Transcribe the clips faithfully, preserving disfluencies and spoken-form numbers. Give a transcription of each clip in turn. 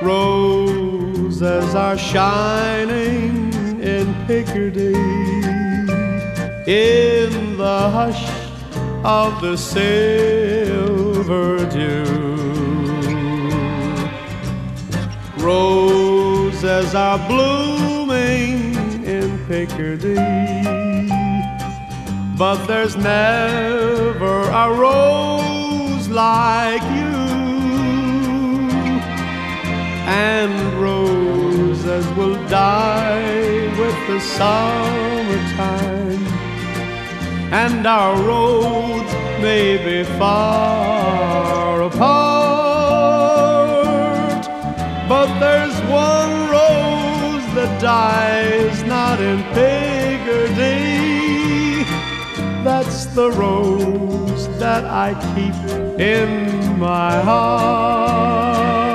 Roses are shining in Picardy in the hush of the silver dew. Roses are blooming in Picardy, but there's never a rose like you. And roses will die with the summertime, and our roads may be far apart, but there's one rose that dies not in Picardy. That's the rose that I keep in my heart.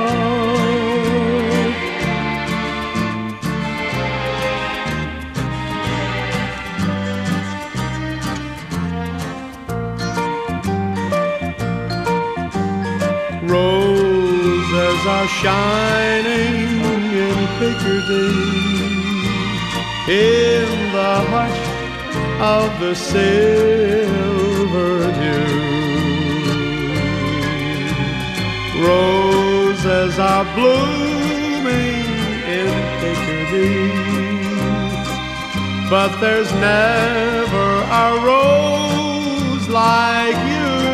Roses are shining in Picardy in the hush of the silver dew. Roses are blooming in Picardy, but there's never a rose like you.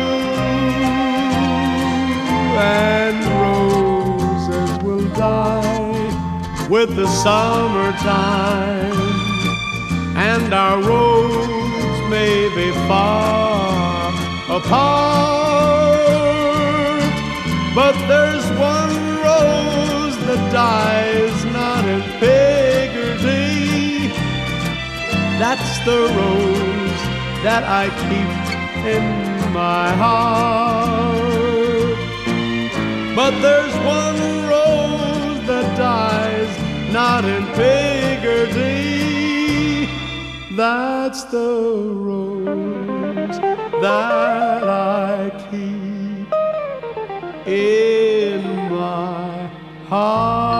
And roses will die with the summertime, and our roads may be far apart, but there's one rose that dies not in Picardy. That's the rose that I keep in my heart. But there's one rose that dies not in Picardy. That's the rose that I keep in my heart.